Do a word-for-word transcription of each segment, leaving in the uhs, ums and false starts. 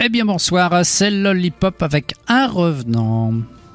Eh bien bonsoir, c'est Lollipop avec un revenant.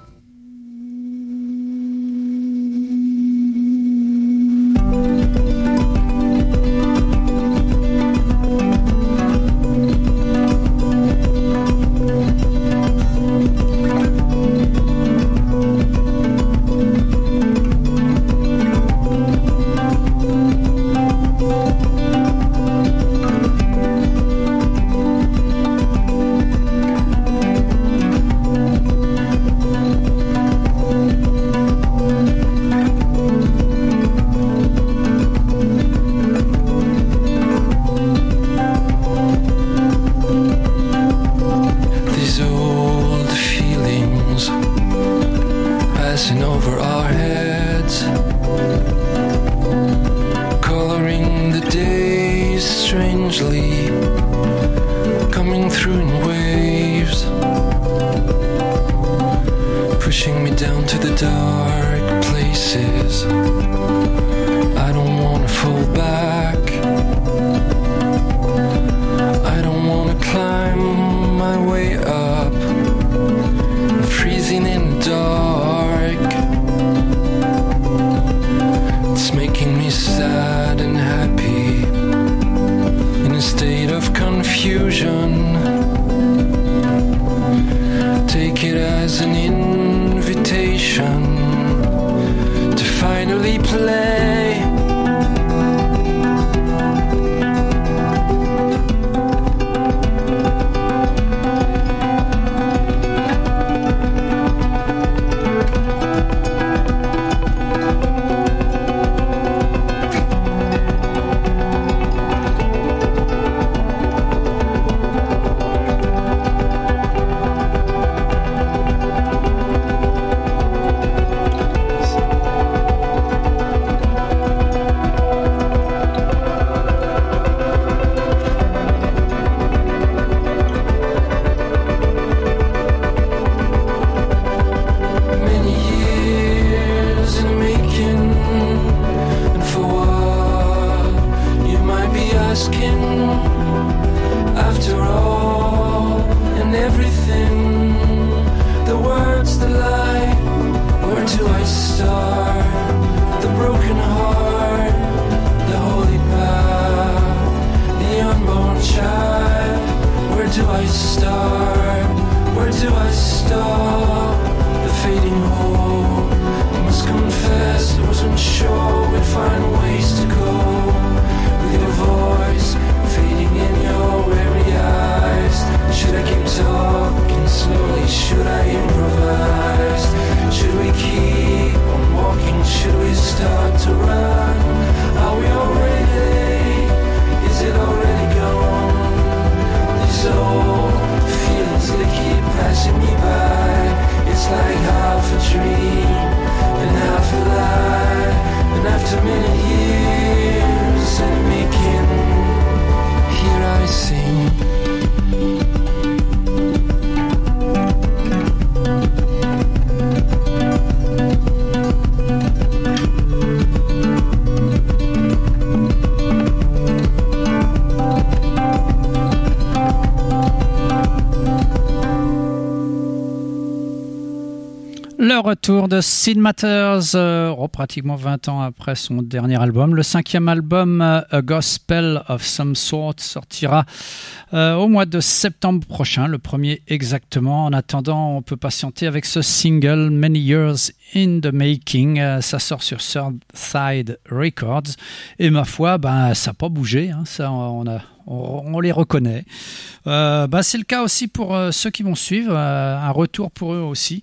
Retour de Sid Matters, euh, oh, pratiquement vingt ans après son dernier album. Le cinquième album, euh, A Gospel of Some Sort, sortira euh, au mois de septembre prochain, le premier exactement. En attendant, on peut patienter avec ce single, Many Years in the Making. Euh, ça sort sur Surfside Records. Et ma foi, ben, ça n'a pas bougé. Hein, ça, on a... On les reconnaît. Euh, bah c'est le cas aussi pour euh, ceux qui vont suivre. Euh, un retour pour eux aussi.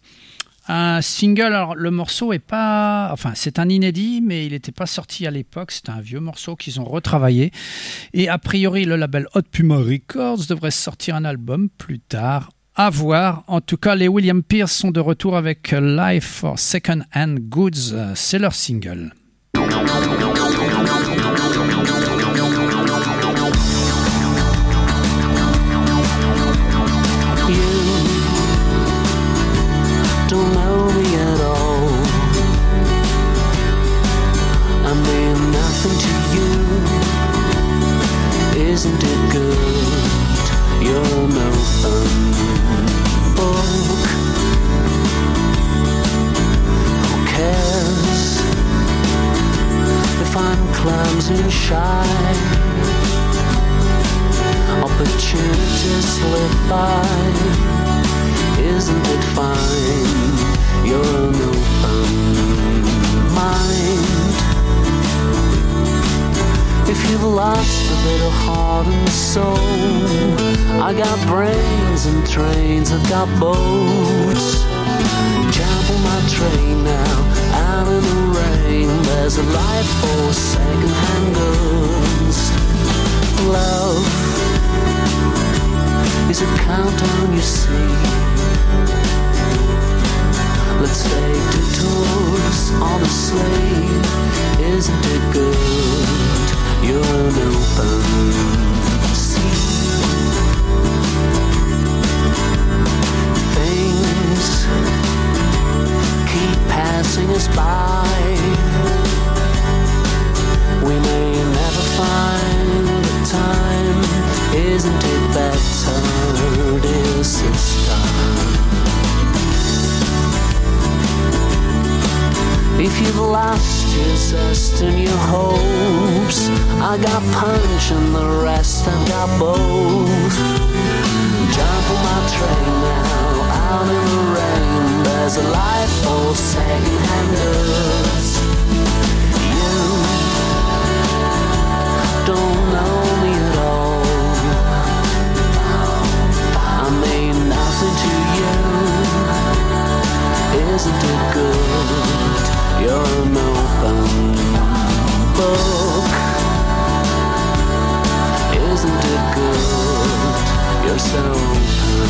Un single, alors le morceau est pas... Enfin, c'est un inédit, mais il n'était pas sorti à l'époque. C'est un vieux morceau qu'ils ont retravaillé. Et a priori, le label Hot Puma Records devrait sortir un album plus tard. À voir. En tout cas, les William Pierce sont de retour avec Life for Second Hand Goods. C'est leur single. Don't know me at all. I mean nothing to you. Isn't it good? you're an open book. Who cares if I'm clumsy and shy? Opportunities slip by. Isn't it fine? You're an open mind. If you've lost a bit of heart and soul, I got brains and trains, I've got boats. Jump on my train now, out in the rain. There's a life for second-hand goods. Love is a countdown, you see. Let's take two tours on a sleigh. Isn't it good? You're an open sea. Things keep passing us by. We may never find the time. Isn't it better, dear sister? If you've lost your zest and your hopes, I got punch and the rest, I've got both. Jump on my train now, out in the rain. There's a life for second-hand goods. You don't know me at all. I mean nothing to you. Isn't it good? You're an open book. Isn't it good? You're so open.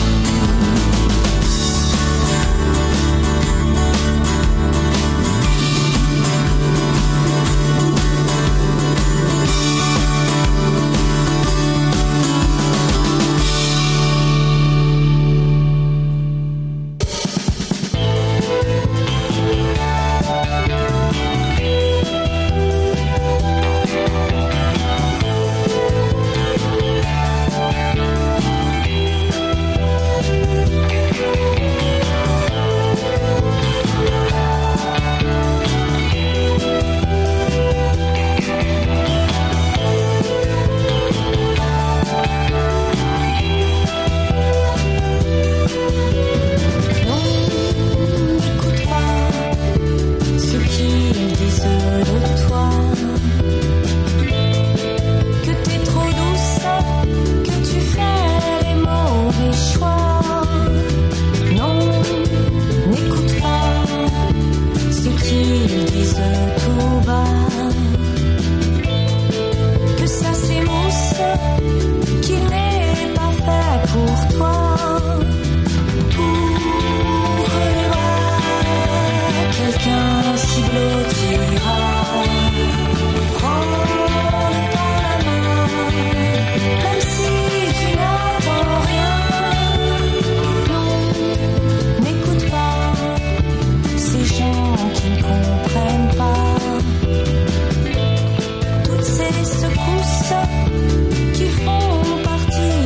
Toutes ces secousses qui font partie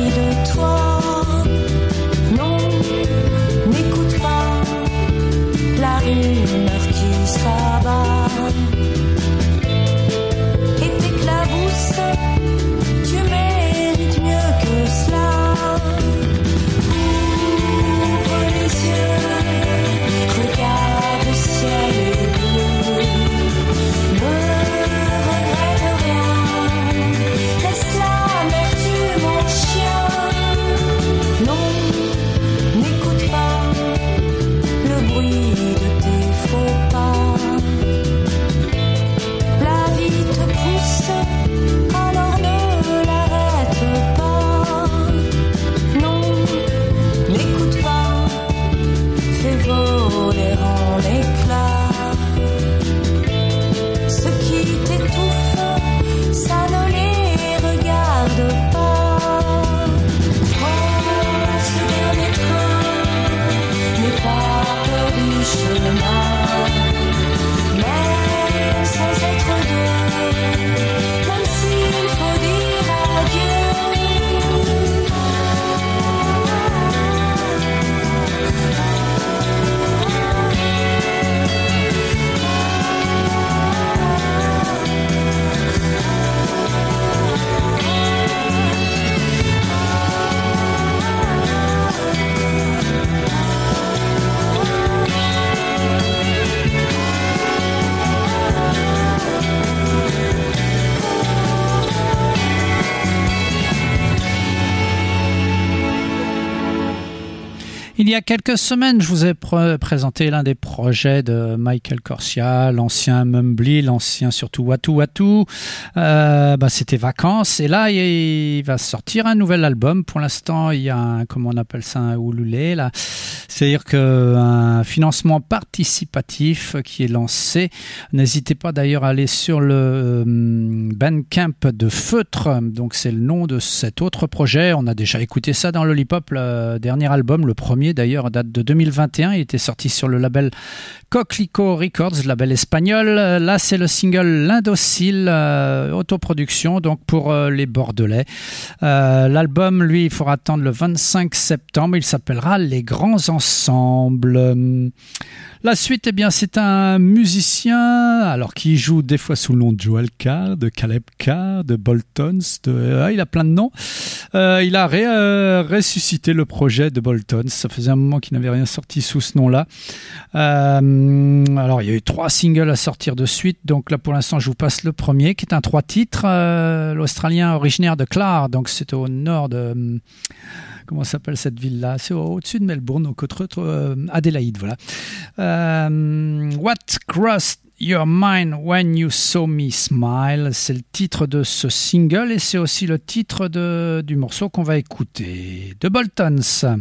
Il y a quelques semaines, je vous ai pr- présenté l'un des projets de Michael Corsia, l'ancien Mumbly, l'ancien surtout Watu Watu. Euh, bah, c'était Vacances. Et là, il va sortir un nouvel album. Pour l'instant, il y a un, comment on appelle ça, un Ululé, là. C'est-à-dire qu'un financement participatif qui est lancé. N'hésitez pas d'ailleurs à aller sur le Bandcamp de Feutre. Donc, c'est le nom de cet autre projet. On a déjà écouté ça dans Lollipop, le dernier album, le premier d'ailleurs, date de deux mille vingt et un. Il était sorti sur le label Coquelicot Records, label espagnol. Là, c'est le single L'Indocile, euh, autoproduction, donc pour euh, les Bordelais. Euh, l'album, lui, il faudra attendre le vingt-cinq septembre. Il s'appellera Les Grands Ensembles. La suite, eh bien, c'est un musicien, alors qui joue des fois sous le nom de Joel Carr, de Caleb Carr, de Boltons, de, euh, il a plein de noms. Euh, il a ré, euh, ressuscité le projet de Boltons. Ça faisait un moment qu'il n'avait rien sorti sous ce nom-là. Euh, alors, il y a eu trois singles à sortir de suite. Donc là, pour l'instant, je vous passe le premier, qui est un trois titres. Euh, L'Australien originaire de Clare, donc c'est au nord de... Comment s'appelle cette ville-là? C'est au-dessus de Melbourne, au côté euh, Adélaïde, voilà. Euh, What crossed your mind when you saw me smile? C'est le titre de ce single et c'est aussi le titre de, du morceau qu'on va écouter, de Boltons.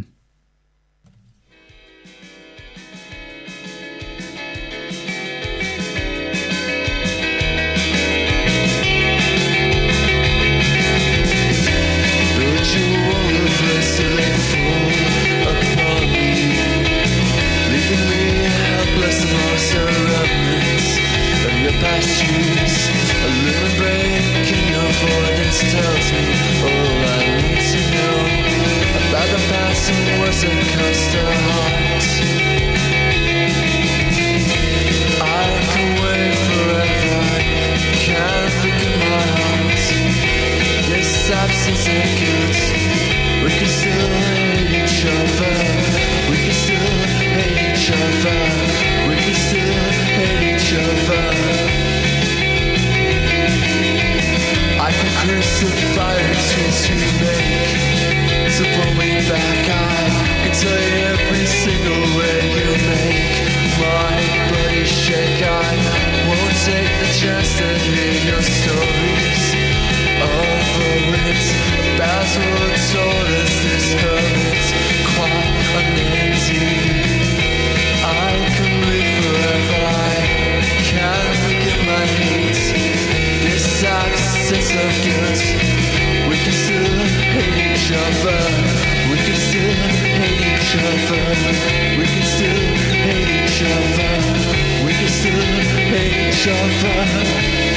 Pastures, a little break in your voice tells me all I need to know about the past and what's it cost a heart. I can wait forever, I can't forget my heart. This absence ain't good, we can still hate each other. We can still hate each other. We can still hate each other. I can crucify the choice you make to pull me back. I can tell you every single way you make my body shake. I won't take the chance to hear your stories over it. That's what told us this hurt quite unending. I can live forever, I can't forget my hate. This absence of guilt, we can still hate each other. We can still hate each other. We can still hate each other. We can still hate each other.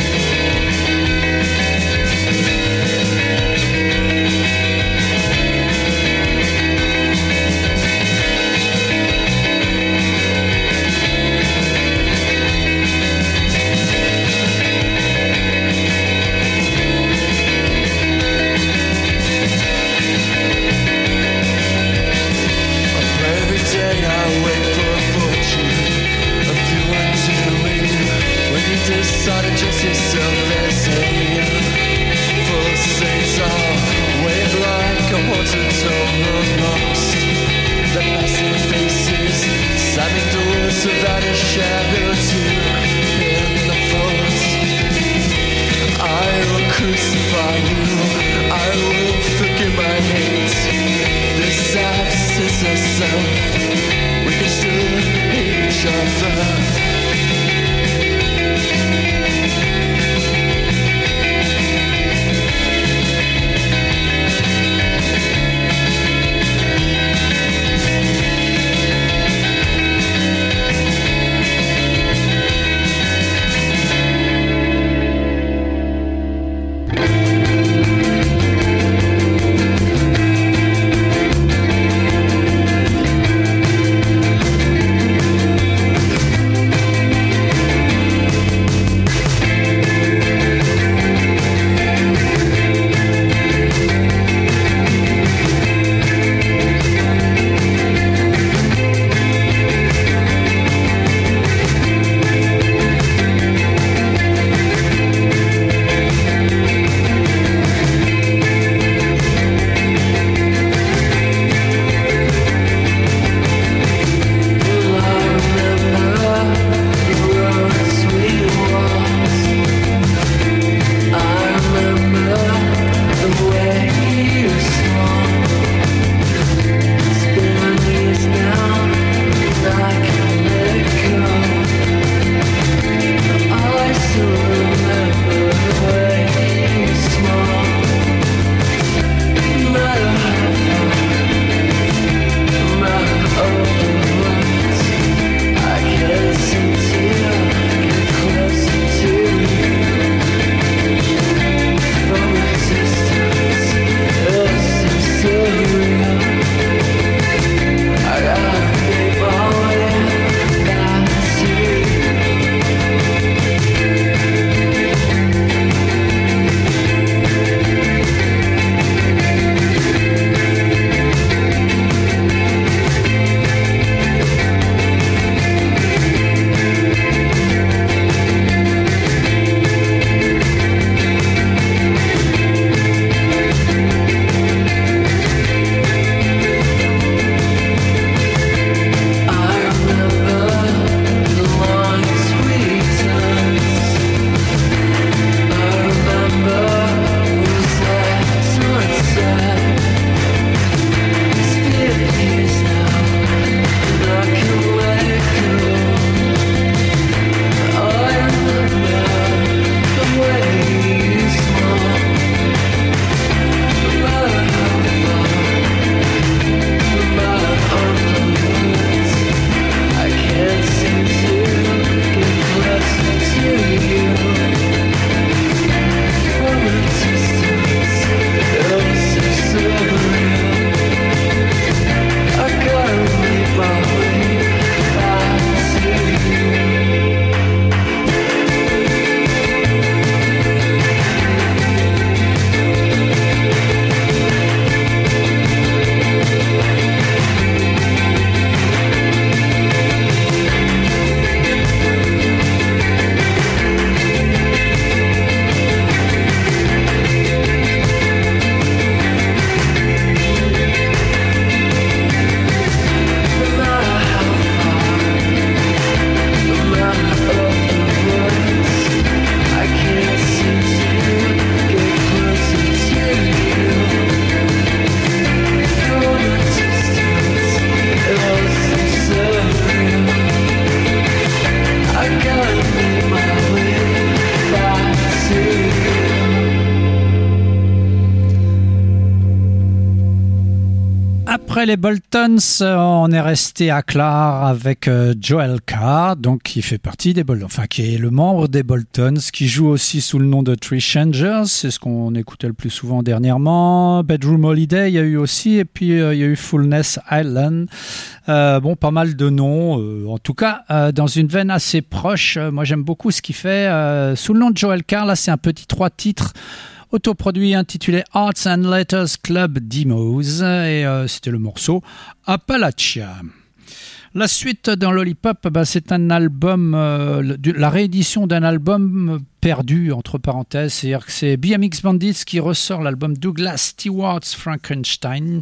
Après les Boltons, on est resté à Clark avec Joel Carr, donc qui fait partie des Boltons, enfin qui est le membre des Boltons, qui joue aussi sous le nom de Three Changers, c'est ce qu'on écoutait le plus souvent dernièrement. Bedroom Holiday, il y a eu aussi, et puis euh, il y a eu Fullness Island. Euh, bon, pas mal de noms, euh, en tout cas euh, dans une veine assez proche. Euh, moi j'aime beaucoup ce qu'il fait euh, sous le nom de Joel Carr. Là c'est un petit trois titres autoproduit intitulé Arts and Letters Club Demos, et euh, c'était le morceau Appalachia. La suite dans Lollipop, bah, c'est un album, euh, la réédition d'un album perdu, entre parenthèses, c'est-à-dire que c'est B M X Bandits qui ressort l'album Douglas Stewart's Frankenstein,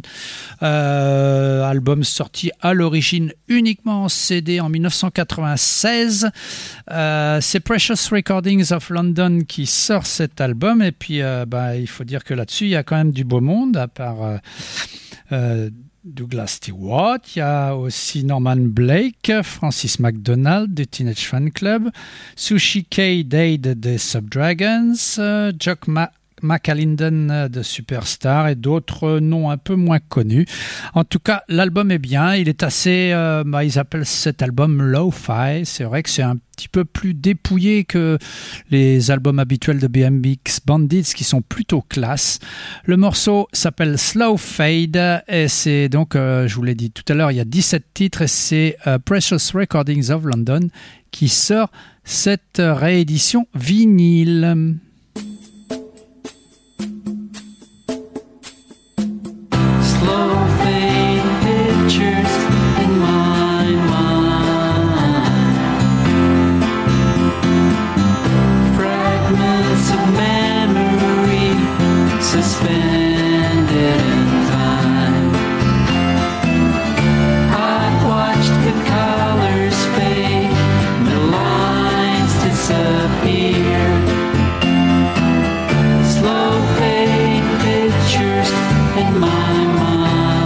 euh, album sorti à l'origine uniquement en C D en dix-neuf cent quatre-vingt-seize. Euh, c'est Precious Recordings of London qui sort cet album, et puis euh, bah, il faut dire que là-dessus, il y a quand même du beau monde, à part... Euh, euh, Douglas Stewart, il y a aussi Norman Blake, Francis McDonald des Teenage Fan Club, Sushi K. Dade des Subdragons, euh, Jock Ma- McAlinden de Superstar et d'autres noms un peu moins connus. En tout cas, l'album est bien, il est assez, euh, bah, ils appellent cet album lo-fi, c'est vrai que c'est un petit peu plus dépouillé que les albums habituels de B M X Bandits qui sont plutôt classe. Le morceau s'appelle Slow Fade et c'est donc, euh, je vous l'ai dit tout à l'heure, il y a dix-sept titres et c'est euh, Precious Recordings of London qui sort cette réédition vinyle. In my mind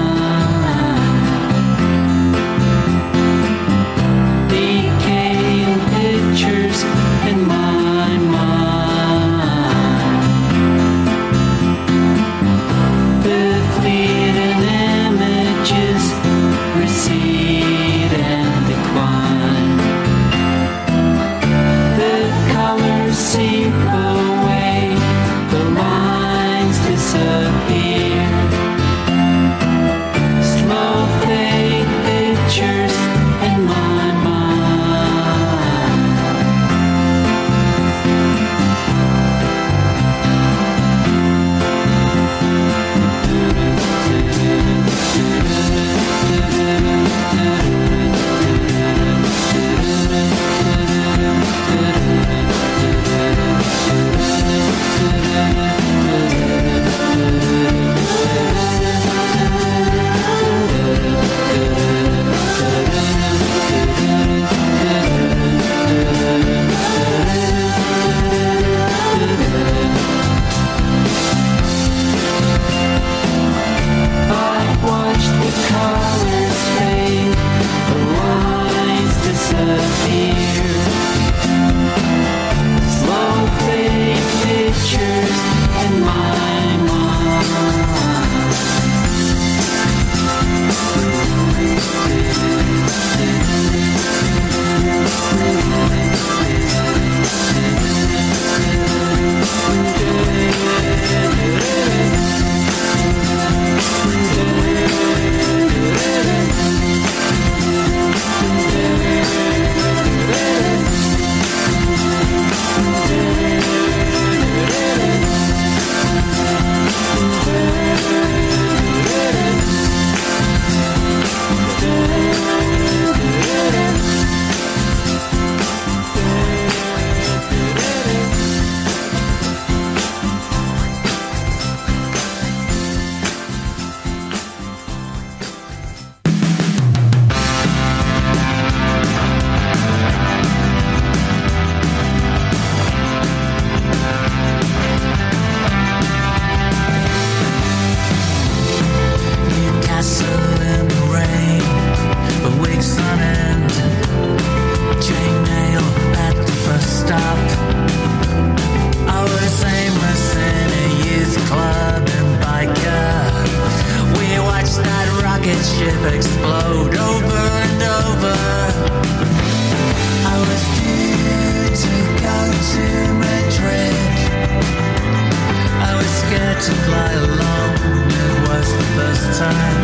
fly alone, it was the first time.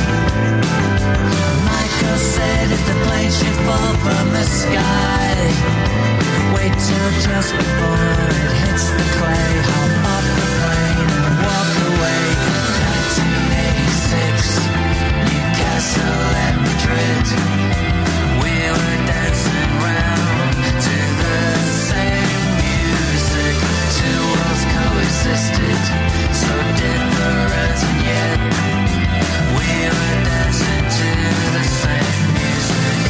Michael said if the plane should fall from the sky, wait till just before it hits the clay, hop off the plane and walk away. nineteen eighty-six, Newcastle and Madrid, we were dancing round to the same music. Two worlds coexisted, so different and yet we were dancing to the same music.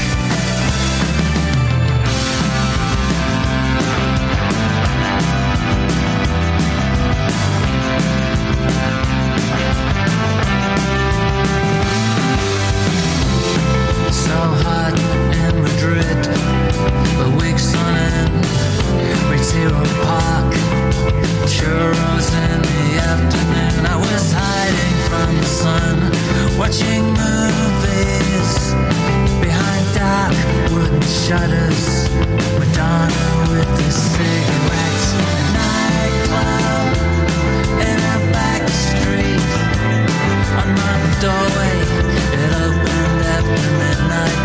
So hot in Madrid, for weeks on end, Retiro Park, churros in the afternoon. I was hiding from the sun, watching movies behind dark wooden shutters. Madonna with the cigarettes, a nightclub in a back street. On my doorway, it opened after midnight.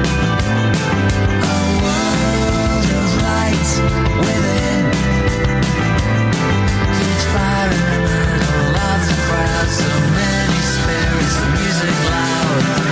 A world of light within, huge fire in the middle of the crowd. So many spirits, the music loud.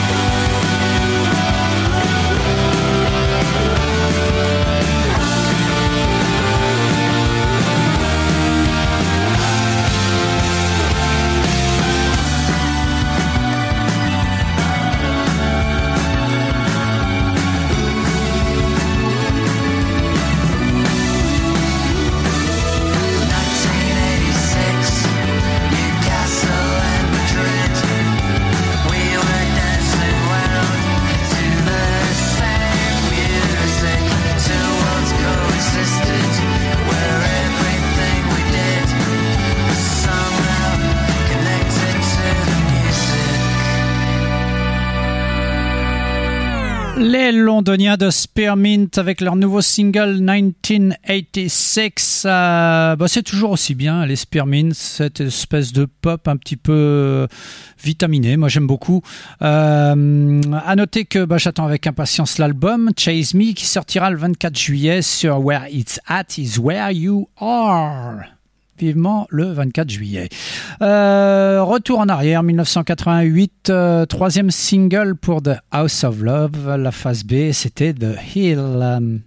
Les Londoniens de Spearmint avec leur nouveau single dix-neuf quatre-vingt-seize. Euh, bah c'est toujours aussi bien, les Spearmint, cette espèce de pop un petit peu vitaminé. Moi, j'aime beaucoup. Euh, à noter que bah, j'attends avec impatience l'album Chase Me qui sortira le vingt-quatre juillet sur Where It's At Is Where You Are. Vivement le vingt-quatre juillet. Euh, retour en arrière, dix-neuf cent quatre-vingt-huit, euh, troisième single pour The House of Love, la phase B, c'était The Hill. Um,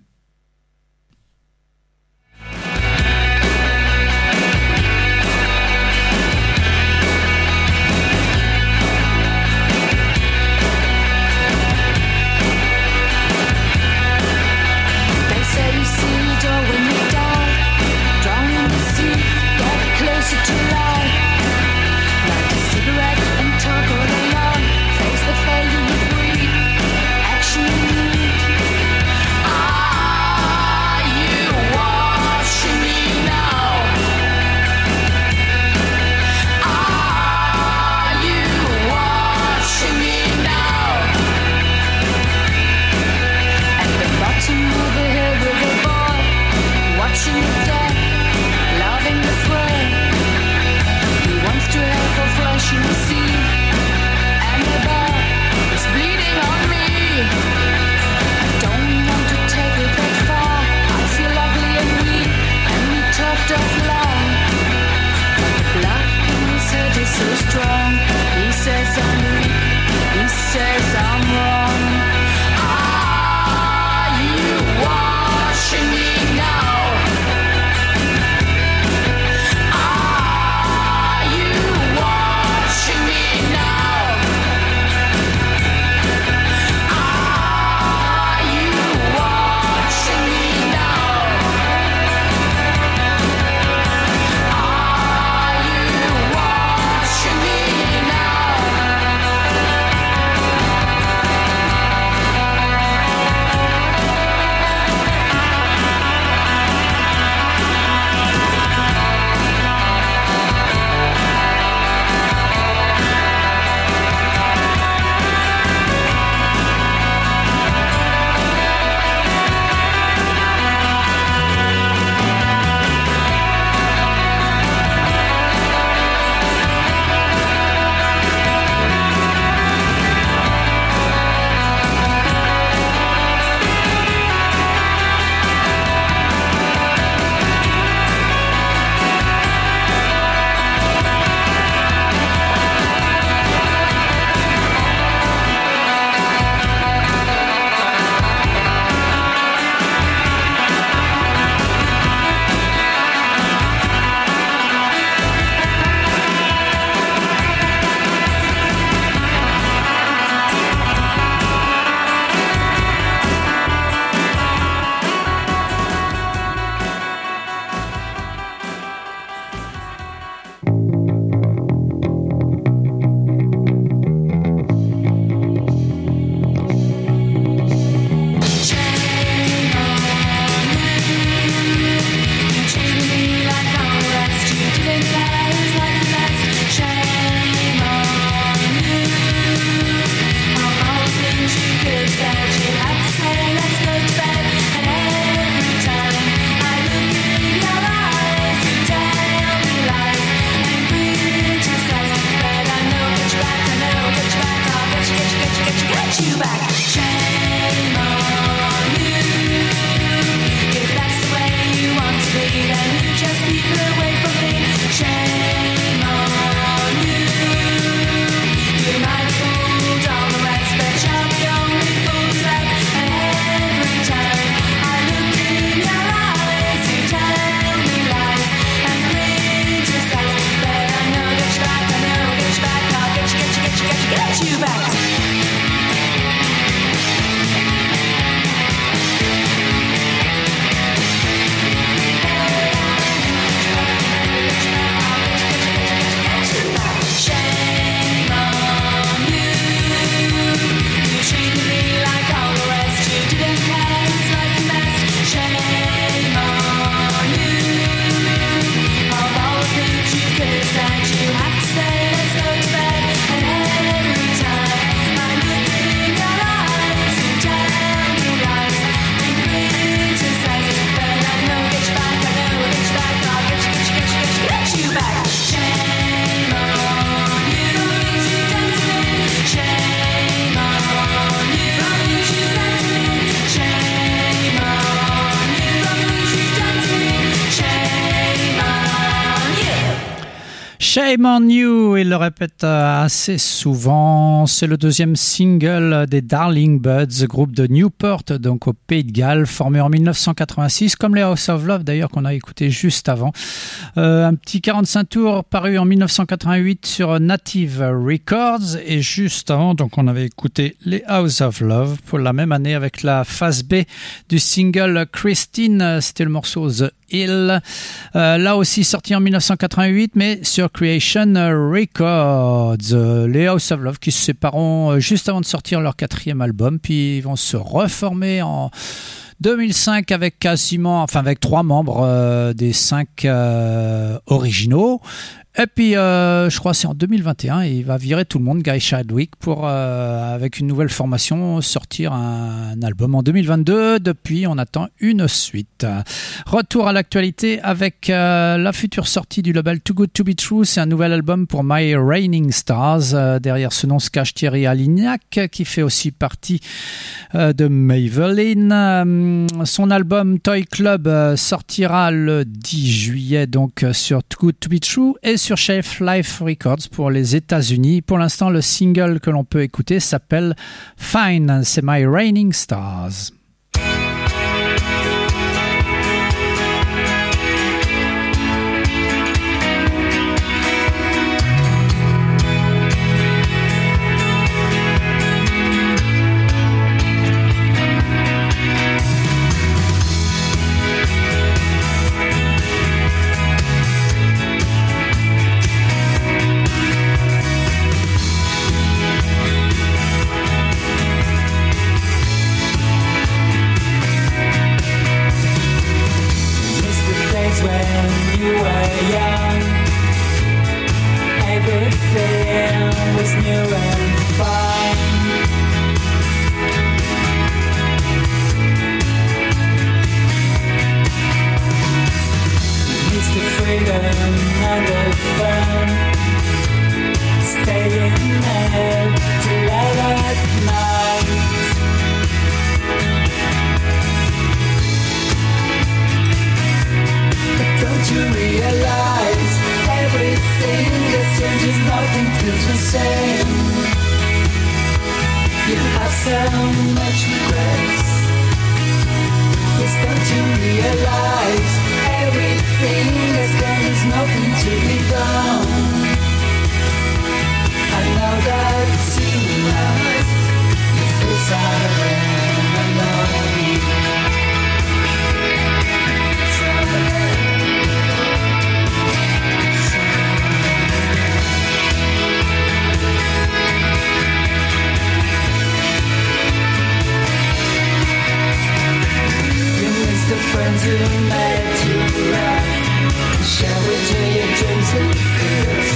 Face the failure we breathe, action we need. Ah! get you back. Shame on you. If that's the way you want to be, then you just keep away from me. Shame on you. You might have fooled all the rest, but you're the only fool's left. And every time I look in your eyes, you tell me lies and criticize. But I know get you back, I know get you back. I'll get you, get you, get you, get you, get you back. Shame on you. You treated me like all the rest. You didn't care who's like the best. Shame on you. Of all the things you could have said, you have to say let's go to bed. And every time I look in your eyes, you tell me lies and criticize. But I know get you back, I know get you back. I'll get you, get you, get you, get you, get you back. Shame on you. You done to me. Shame on you. From you you said to me. Shame on you. From you you done to me. Shame on you. Shame on You, il le répète assez souvent. C'est le deuxième single des Darling Buds, groupe de Newport, donc au Pays de Galles, formé en dix-neuf cent quatre-vingt-six, comme les House of Love d'ailleurs qu'on a écouté juste avant. Euh, un petit quarante-cinq tours paru en dix-neuf cent quatre-vingt-huit sur Native Records, et juste avant, donc on avait écouté les House of Love pour la même année avec la phase B du single Christine, c'était le morceau The Hill, euh, là aussi sorti en dix-neuf cent quatre-vingt-huit, mais sur Creation Records. Euh, les House of Love qui se sépareront juste avant de sortir leur quatrième album, puis ils vont se reformer en deux mille cinq avec quasiment, enfin avec trois membres euh, des cinq euh, originaux. Et puis, euh, je crois que c'est en deux mille vingt et un, et il va virer tout le monde, Guy Chadwick, pour, euh, avec une nouvelle formation, sortir un, un album en deux mille vingt-deux. Depuis, on attend une suite. Retour à l'actualité avec euh, la future sortie du label Too Good To Be True. C'est un nouvel album pour My Raining Stars. Euh, derrière ce nom se cache Thierry Alignac, qui fait aussi partie euh, de Maybelline. Euh, son album Toy Club euh, sortira le dix juillet, donc sur Too Good To Be True, et sur Shelf Life Records pour les États-Unis. Pour l'instant, le single que l'on peut écouter s'appelle Fine. C'est My Raining Stars. Friends who made you laugh, share with you your dreams and fears.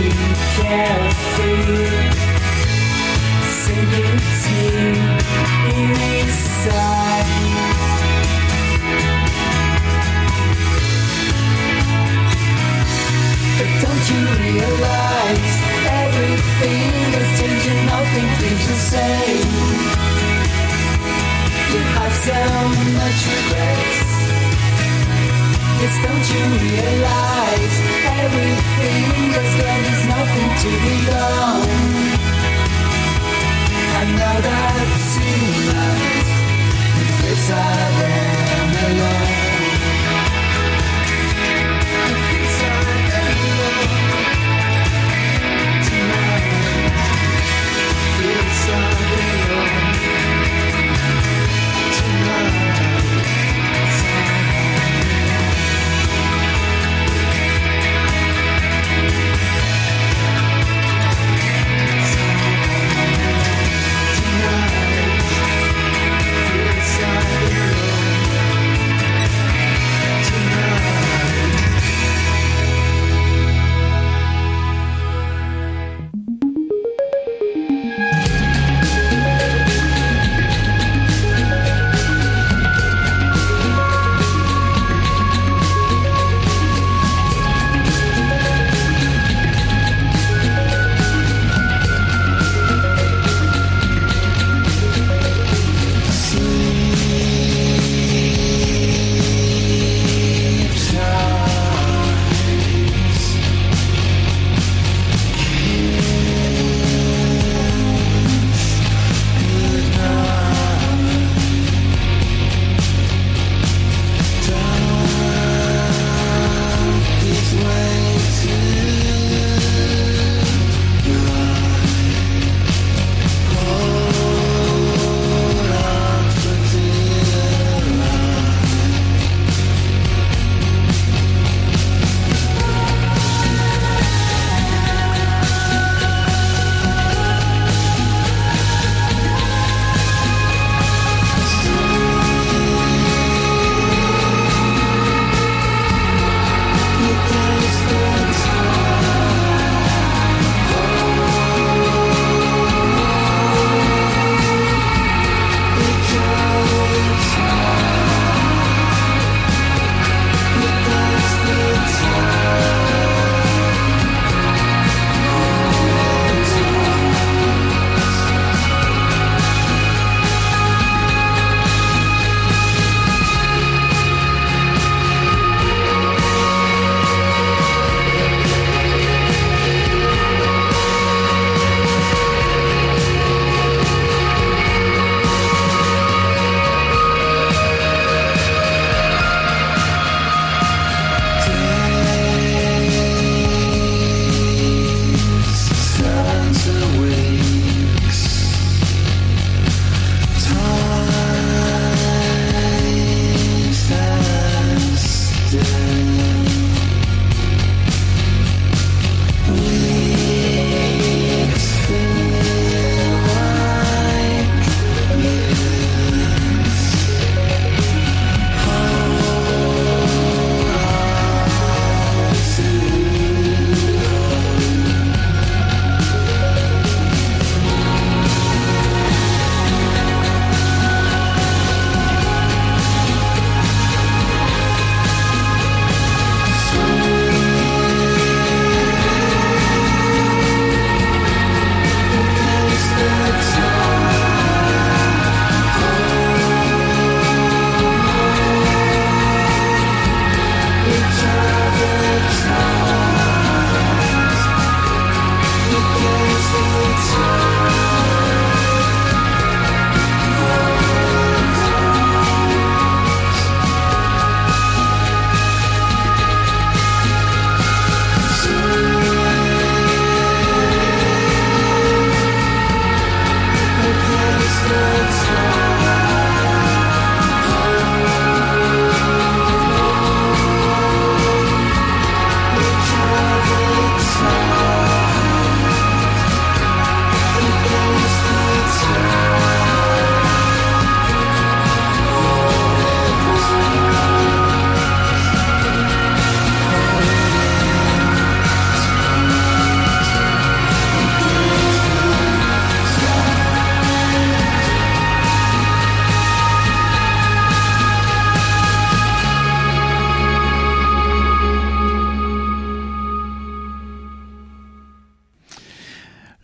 carefree, singing tea inside. But don't you realize everything is changing, nothing feels the same. You have so much regrets. Yes, don't you realize everything is gone, there's nothing to be done. I know that tonight it feels I am alone. It feels I am alone. Tonight feels I am alone. Tonight.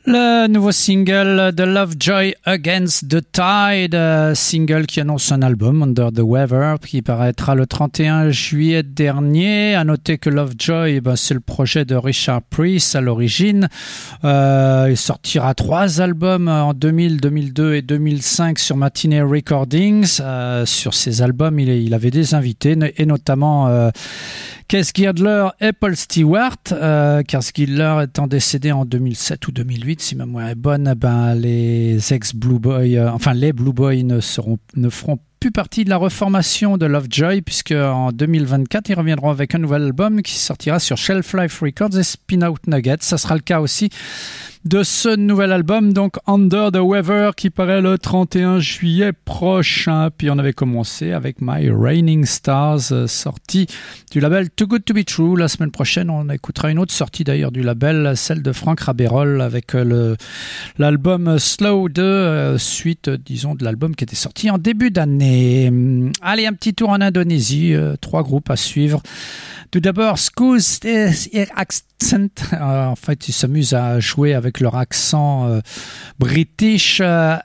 Le nouveau single de Lovejoy Against the Tide, euh, single qui annonce un album Under the Weather qui paraîtra le trente et un juillet dernier. À noter que Lovejoy, ben, c'est le projet de Richard Priest à l'origine. Euh, il sortira trois albums en deux mille, deux mille deux et deux mille cinq sur Matinee Recordings. Euh, sur ces albums, il, il avait des invités et notamment euh, Keith Girdler et Paul Stewart. Euh, Keith Girdler étant décédé en deux mille sept ou deux mille huit, si ma mémoire est bonne, ben les ex-Blue Boys, euh, enfin les Blue Boys ne seront, ne feront plus partie de la reformation de Lovejoy, puisque en deux mille vingt-quatre, ils reviendront avec un nouvel album qui sortira sur Shelf Life Records et Spin Out Nuggets. Ça sera le cas aussi de ce nouvel album, donc Under the Weather, qui paraît le trente et un juillet prochain. Puis on avait commencé avec My Raining Stars, euh, sortie du label Too Good to Be True. La semaine prochaine, on écoutera une autre sortie d'ailleurs du label, celle de Frank Raberol, avec euh, le, l'album Slow deux, euh, suite, euh, disons, de l'album qui était sorti en début d'année. Allez, un petit tour en Indonésie, euh, trois groupes à suivre. Tout d'abord, Scoose Accent. Euh, en fait, ils s'amusent à jouer avec leur accent euh, british. Euh,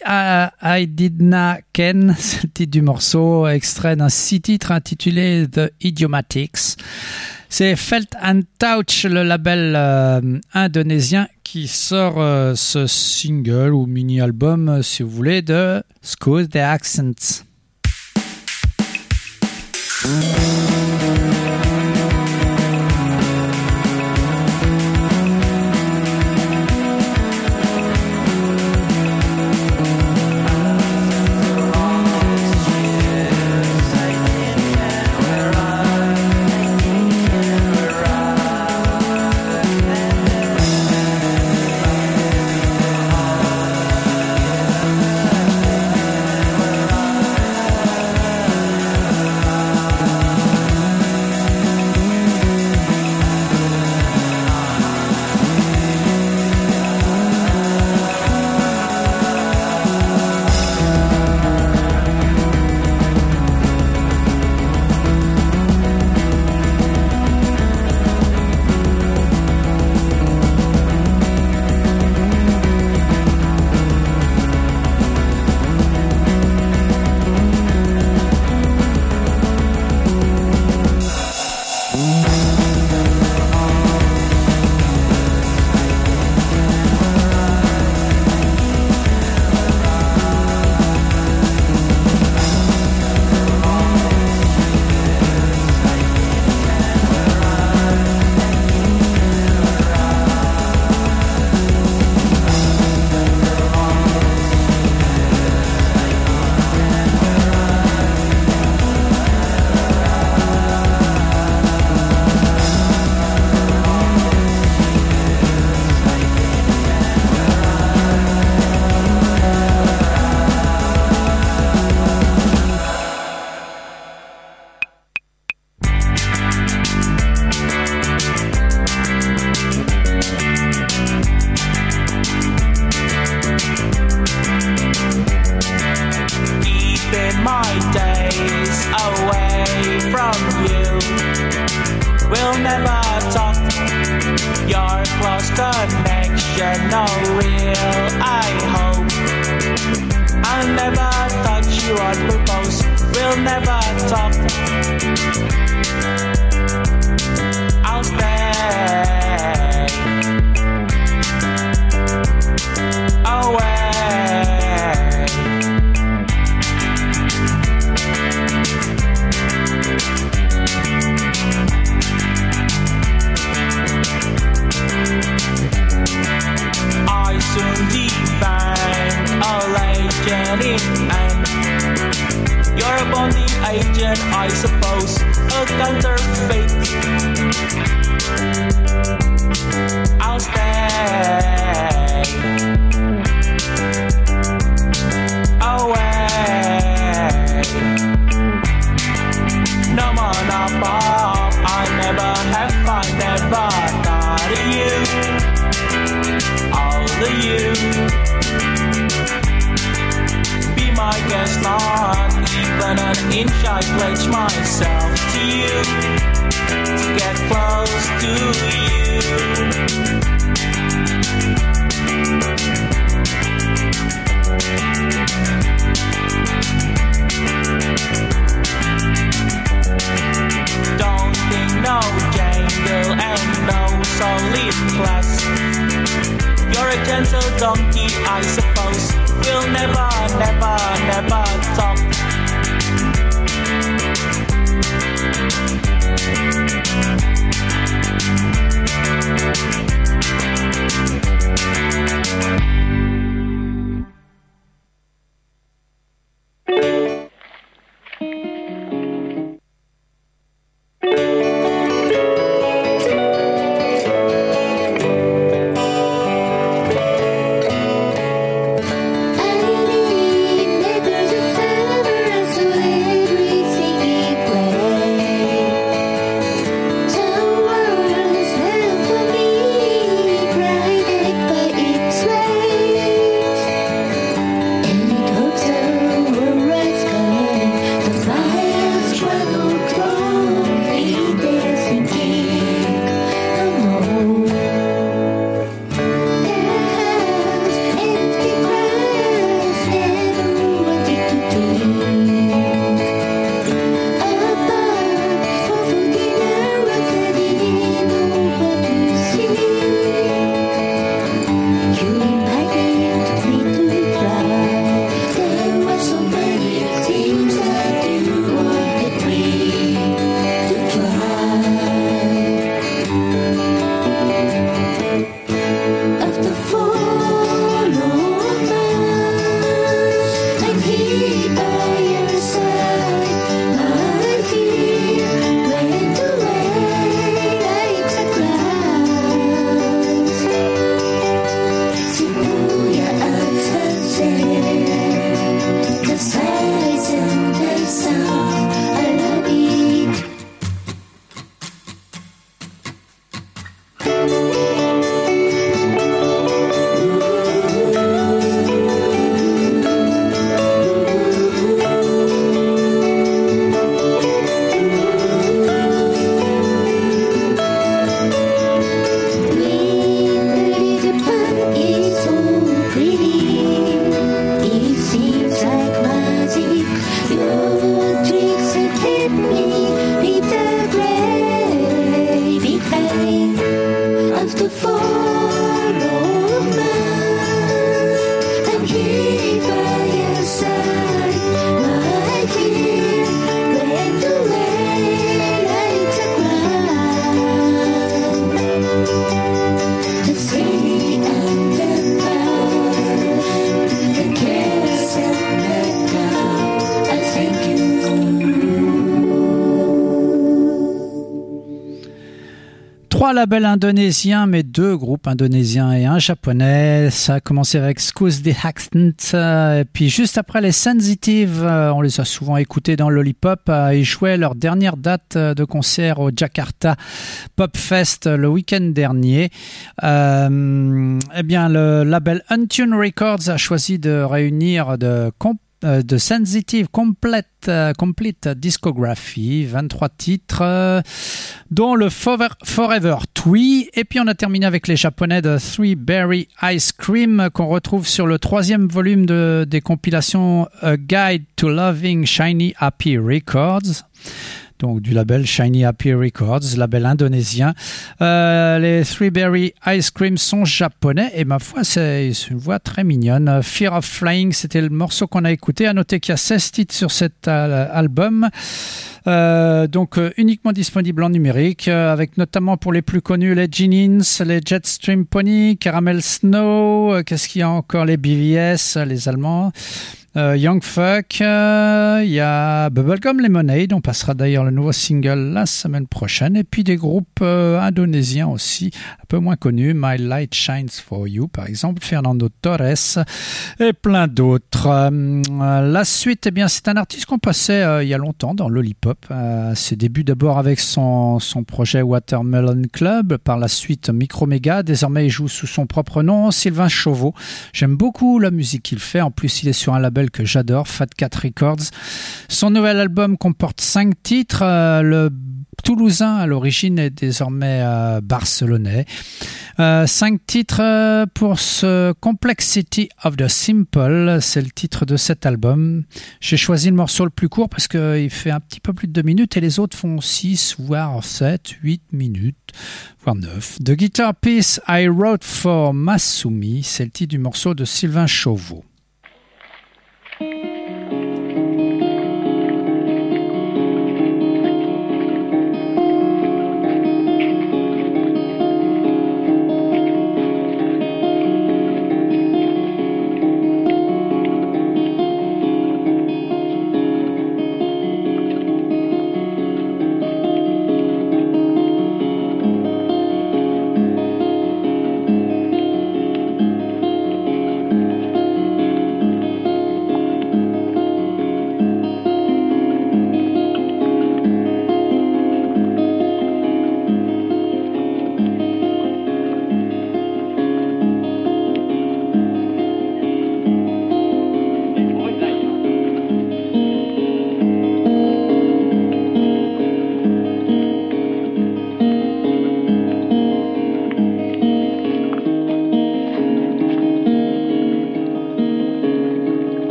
I Did Not Ken, c'est le titre du morceau, extrait d'un six titres intitulé The Idiomatics. C'est Felt and Touch, le label euh, indonésien, qui sort euh, ce single ou mini-album, euh, si vous voulez, de Scoose Accent. Even an inch I pledge myself to you to get close You're a gentle donkey, I suppose. We'll never, never, never talk. Trois labels indonésiens, mais deux groupes indonésiens et un japonais. Ça a commencé avec Squeeze the Accent. Et puis juste après, les Sensitive, on les a souvent écoutés dans Lollipop. Ils jouaient leur dernière date de concert au Jakarta Pop Fest le week-end dernier. Euh, eh bien, le label Untune Records a choisi de réunir de comp de Sensitive Complete, uh, Complete Discography, vingt-trois titres, euh, dont le Forever, Forever Twee. Et puis on a terminé avec les japonais de Three Berry Ice Cream, qu'on retrouve sur le troisième volume de, des compilations A Guide to Loving Shiny Happy Records. Donc du label Shiny Happy Records, label indonésien. Euh, les Three Berry Ice Cream sont japonais et ma foi, c'est une voix très mignonne. Fear of Flying, c'était le morceau qu'on a écouté. À noter qu'il y a seize titres sur cet euh, album. Euh, donc euh, uniquement disponible en numérique, euh, avec notamment pour les plus connus les Ginins, les Jetstream Pony, Caramel Snow, euh, qu'est-ce qu'il y a encore, les B V S, les Allemands. Euh, Young Fuck, il euh, y a Bubblegum Lemonade, on passera d'ailleurs le nouveau single la semaine prochaine, et puis des groupes euh, indonésiens aussi, un peu moins connus, My Light Shines For You par exemple, Fernando Torres, et plein d'autres. Euh, la suite, eh bien, c'est un artiste qu'on passait euh, il y a longtemps dans Lollipop, euh, ses débuts d'abord avec son, son projet Watermelon Club, par la suite Microméga, désormais il joue sous son propre nom, Sylvain Chauveau. J'aime beaucoup la musique qu'il fait, en plus il est sur un label label que j'adore, Fat Cat Records. Son nouvel album comporte cinq titres. Euh, le Toulousain à l'origine est désormais euh, barcelonais. Euh, cinq titres euh, pour ce Complexity of the Simple, c'est le titre de cet album. J'ai choisi le morceau le plus court parce qu'il fait un petit peu plus de deux minutes et les autres font six, voire sept, huit minutes, voire neuf. The Guitar Piece I Wrote for Masumi, c'est le titre du morceau de Sylvain Chauveau.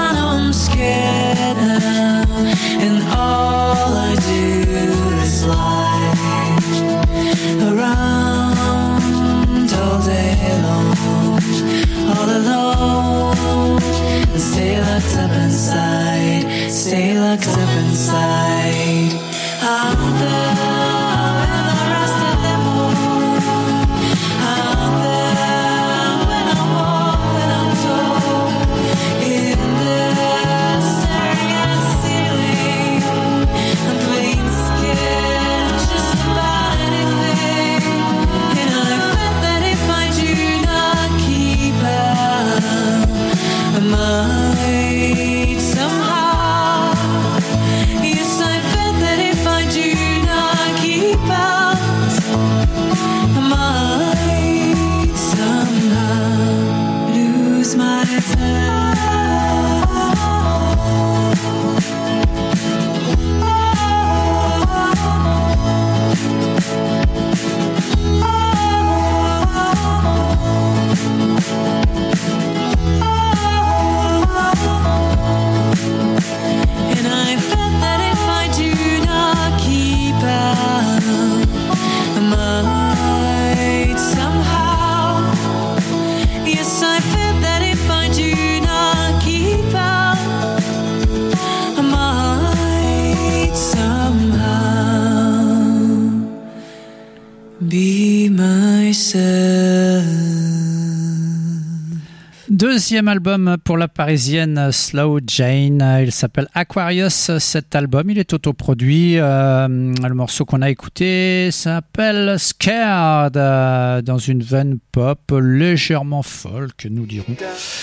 Scared, I know I'm scared now, and all I do is lie. myself. Deuxième album pour la parisienne Slow Jane, il s'appelle Aquarius. Cet album, il est autoproduit. Euh, le morceau qu'on a écouté s'appelle Scared, euh, dans une veine pop légèrement folk, nous dirons.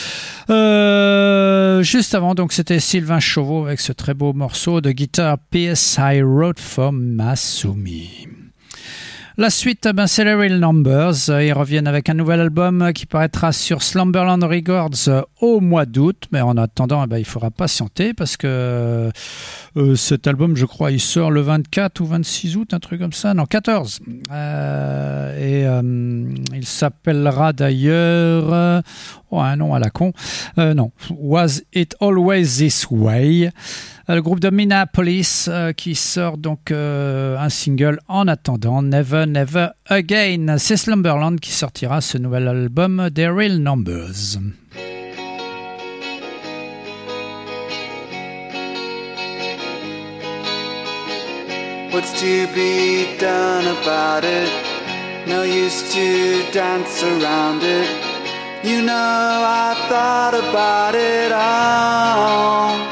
Euh, juste avant, donc, c'était Sylvain Chauveau avec ce très beau morceau de guitare P S I Wrote for Masumi. La suite, ben, c'est les Real Numbers. Ils reviennent avec un nouvel album qui paraîtra sur Slumberland Records au mois d'août. Mais en attendant, eh ben, il faudra patienter parce que euh, cet album, je crois, il sort le vingt-quatre ou vingt-six août, un truc comme ça. Non, quatorze. Euh, et euh, il s'appellera d'ailleurs... Euh, oh, un nom à la con. Euh, non. Was It Always This Way? Le groupe de Minneapolis euh, qui sort donc euh, un single en attendant, Never Never Again. C'est Slumberland qui sortira ce nouvel album des Real Numbers. What's to be done about it? No use to dance around it. You know I've thought about it all.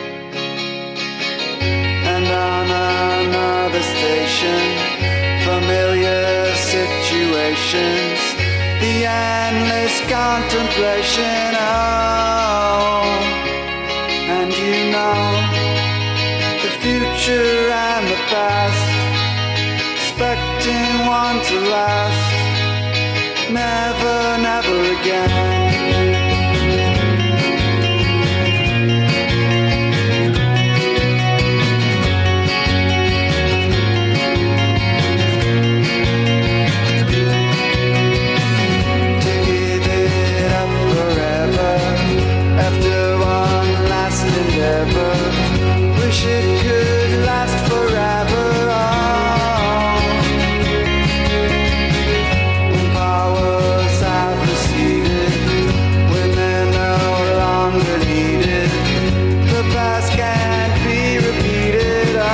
On another station, familiar situations, the endless contemplation, oh, and you know, the future and the past, expecting one to last, never, never again. Wish it could last forever. Oh, powers have receded when they're no longer needed. The past can't be repeated. Oh.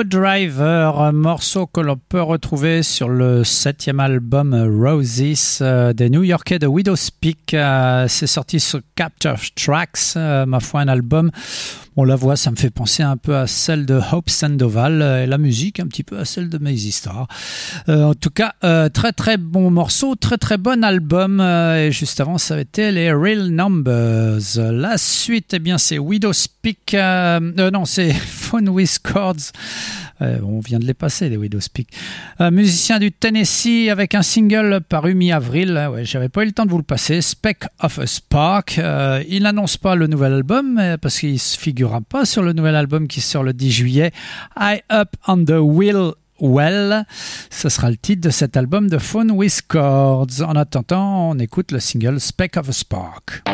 Driver, un morceau que l'on peut retrouver sur le septième album Roses euh, des New-Yorkais de Widowspeak. Euh, c'est sorti sur Capture Tracks, euh, ma foi un album. Bon, la voix, ça me fait penser un peu à celle de Hope Sandoval et la musique un petit peu à celle de Maisy Star. Euh, en tout cas, euh, très très bon morceau, très très bon album. Euh, et juste avant, ça avait été les Real Numbers. La suite, eh bien, c'est Widowspeak. Euh, euh, non, c'est Phone with Chords. Euh, on vient de les passer, les Widowspeak. Euh, musicien du Tennessee avec un single paru mi-avril. Ouais, j'avais pas eu le temps de vous le passer. Speck of a Spark. Euh, il n'annonce pas le nouvel album parce qu'il se figurera pas sur le nouvel album qui sort le dix juillet. High Up on the Wheel. Well, ce sera le titre de cet album de Phone with Chords. En attendant, on écoute le single Speck of a Spark.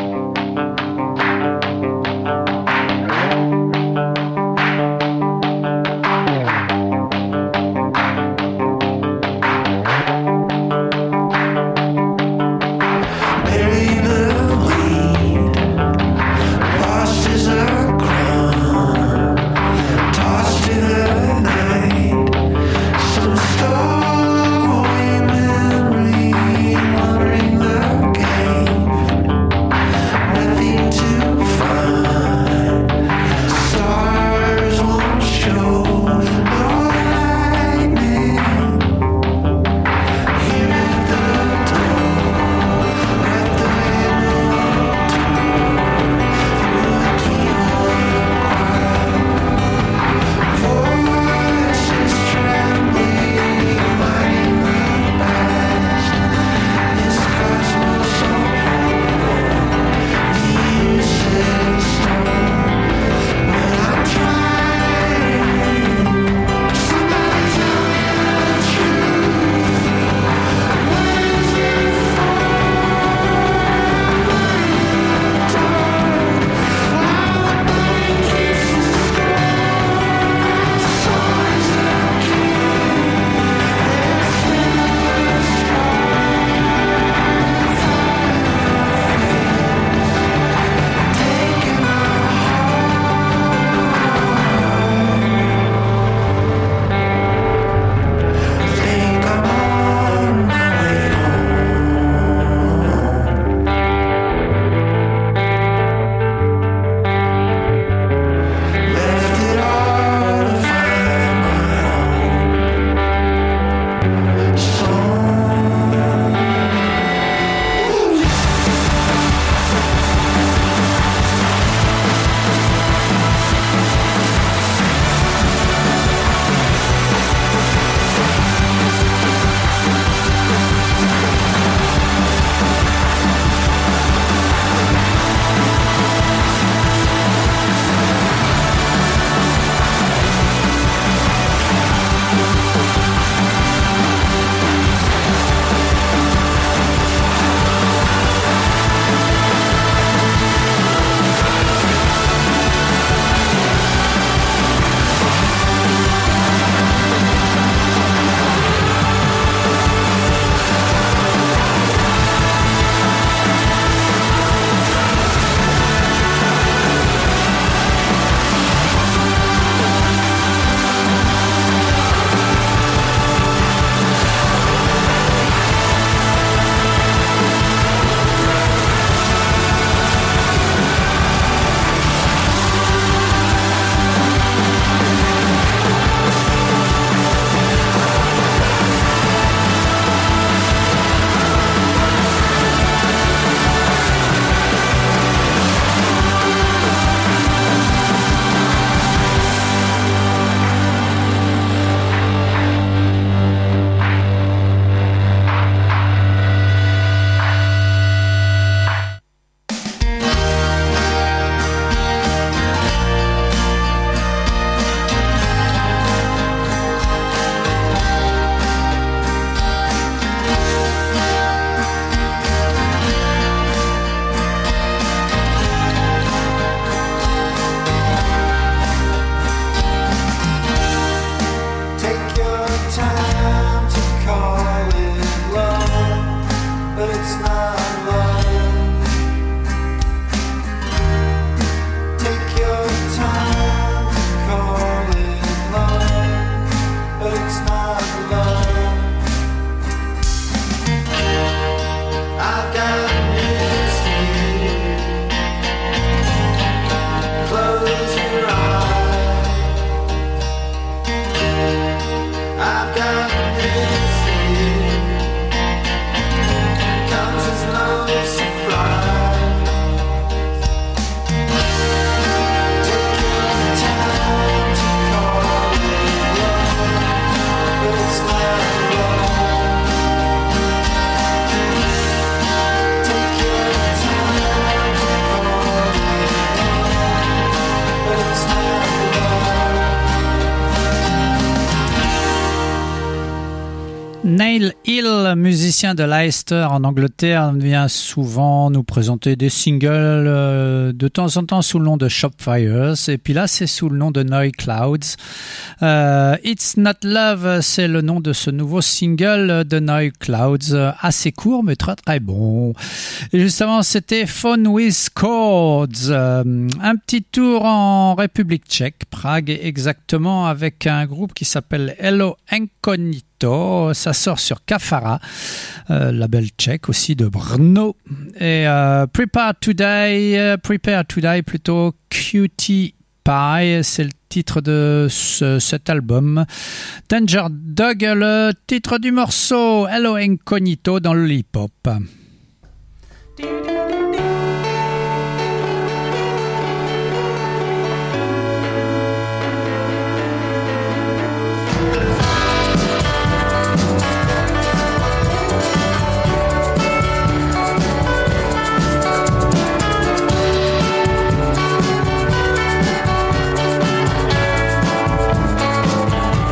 Neil Hill, musicien de Leicester en Angleterre, vient souvent nous présenter des singles euh, de temps en temps sous le nom de Shopfires, et puis là c'est sous le nom de Noise Clouds. Euh, It's Not Love, c'est le nom de ce nouveau single de Noise Clouds, assez court mais très très bon. Et juste avant c'était Phone with Chords, euh, un petit tour en République tchèque, Prague exactement, avec un groupe qui s'appelle Hello Incognito. Ça sort sur Cafara, euh, label tchèque aussi de Brno. Et euh, Prepare Today, euh, Prepare Today plutôt, Cutie Pie, c'est le titre de ce, cet album. Danger Dog, le titre du morceau, Hello Incognito dans le hip-hop.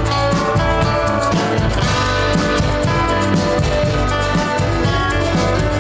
Thank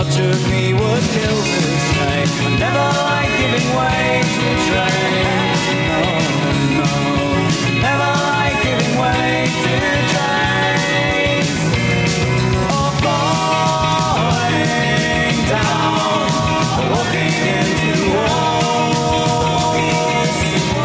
much of me would kill to stay. I never like giving way to trains. No, no. Never like giving way to trains. Or falling down, or walking into walls.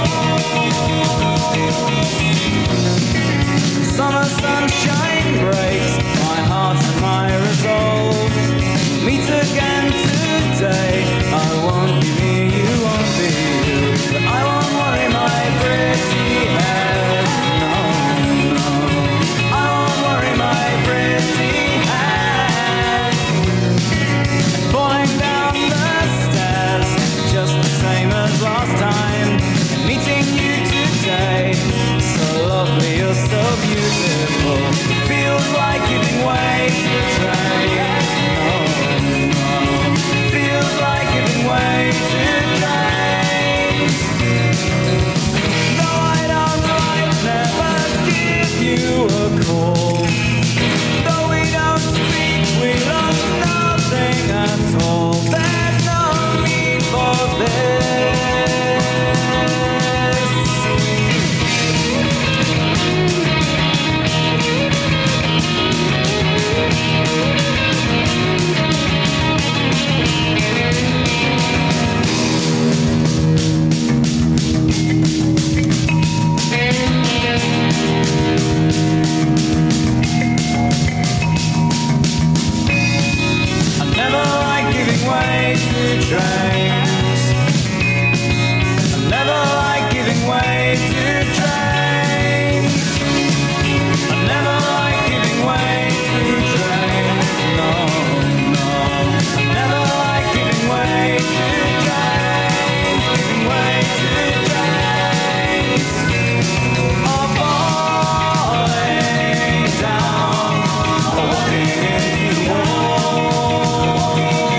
Summer sunshine breaks my heart and my resolve. Meet again today. I won't be me, you won't be you, but I won't worry my pretty head. No, no, I won't worry my pretty head. Falling down the stairs, just the same as last time. Meeting you today, so lovely, you're so beautiful. Feels like giving way to trains. No, no. Feels like giving way to trains. Though I don't write, never give you a call. Though we don't speak, we lost nothing at all. There's no need for this. I never like giving way to trains. I never like giving way to trains. I never like giving way to trains. No, no. I never like giving way to trains. Giving way to trains. Or falling down, or walking into walls.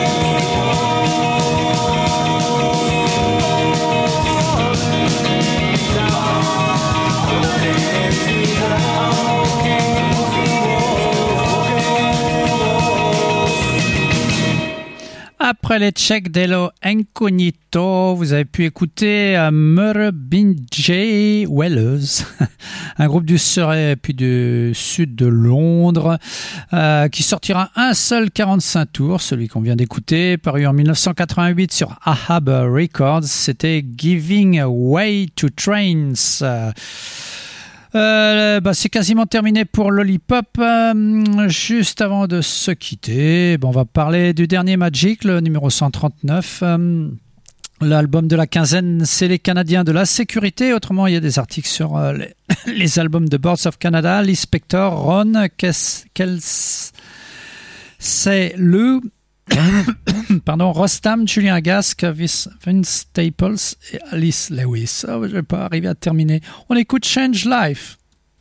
Après les Tchèques d'Elo Incognito, vous avez pu écouter uh, Murrumbidgee Wellers, un groupe du Surrey puis du sud de Londres, euh, qui sortira un seul quarante-cinq tours, celui qu'on vient d'écouter, paru en dix-neuf cent quatre-vingt-huit sur Ahab Records. C'était Giving Way to Trains. Euh, bah, c'est quasiment terminé pour Lollipop. Euh, juste avant de se quitter, bah, on va parler du dernier Magic, le numéro cent trente-neuf. Euh, l'album de la quinzaine, c'est les Canadiens de la sécurité. Autrement, il y a des articles sur euh, les, les albums de Boards of Canada, Lee Spector, Ron Kels, c'est le Pardon, Rostam, Julien Gasque, Vince Staples et Alice Lewis. Oh, je ne vais pas arriver à terminer. On écoute Change Life.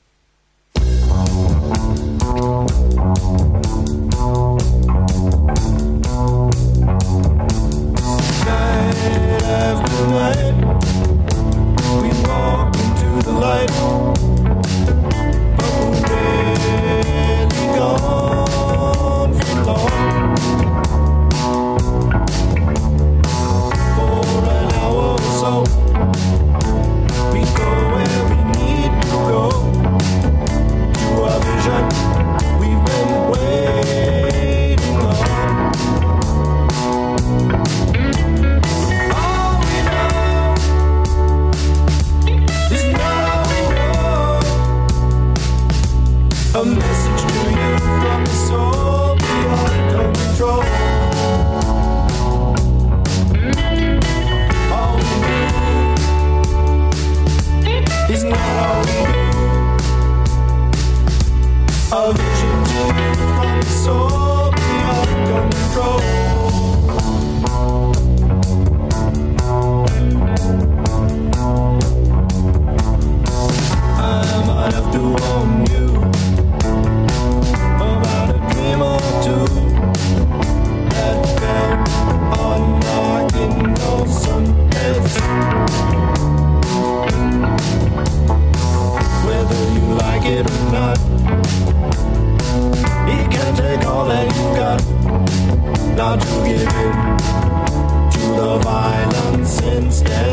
Night after night, we walk into the light, but we're really gone for long. So we go where we need to go to a not to give in to the violence instead.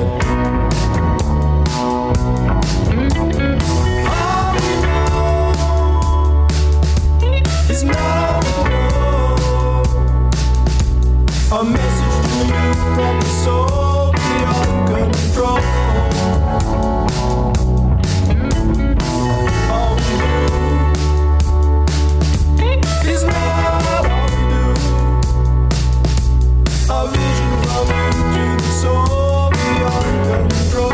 All we know is not a message to you from the soul beyond control. All we do is not all we do. A vision from you to the soul beyond control.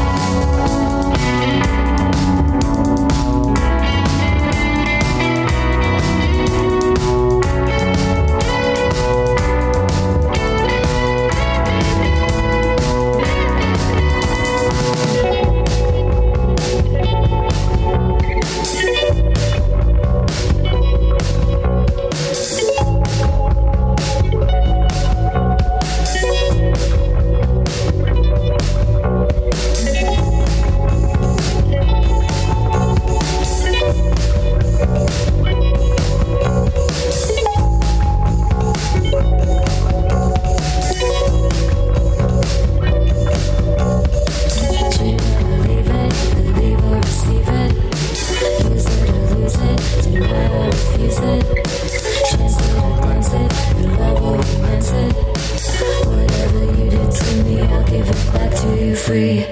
Free.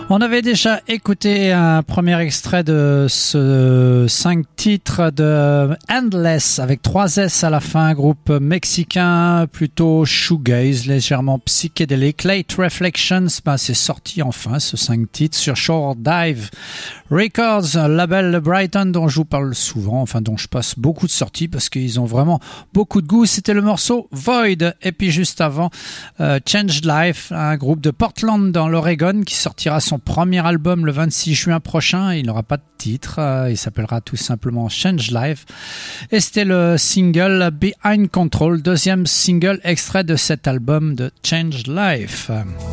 On avait déjà écouté un premier extrait de ce cinq titres de Endless avec trois S à la fin, groupe mexicain plutôt shoegaze, légèrement psychédélique. Late Reflections, ben c'est sorti enfin ce cinq titres sur Shore Dive Records, label de Brighton dont je vous parle souvent, enfin dont je passe beaucoup de sorties parce qu'ils ont vraiment beaucoup de goût. C'était le morceau Void, et puis juste avant euh, Changed Life, un groupe de Portland dans l'Oregon qui sortira son premier album le vingt-six juin prochain. Il n'aura pas de titre, euh, il s'appellera tout simplement Changed Life, et c'était le single Behind Control, deuxième single extrait de cet album de Changed Life.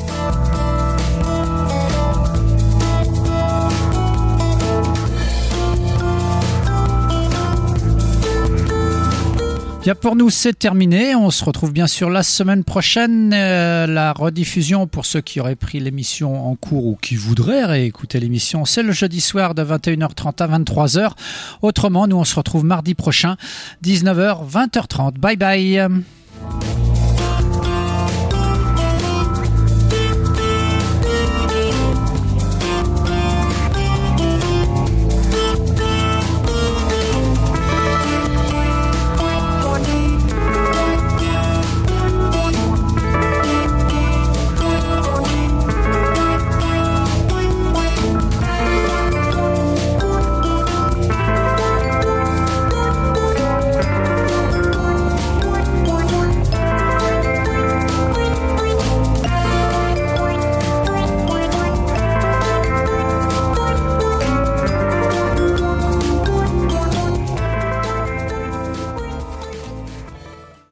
Bien, pour nous, c'est terminé. On se retrouve bien sûr la semaine prochaine. Euh, la rediffusion, pour ceux qui auraient pris l'émission en cours ou qui voudraient réécouter l'émission, c'est le jeudi soir de vingt et une heures trente à vingt-trois heures. Autrement, nous, on se retrouve mardi prochain, dix-neuf heures, vingt heures trente. Bye bye.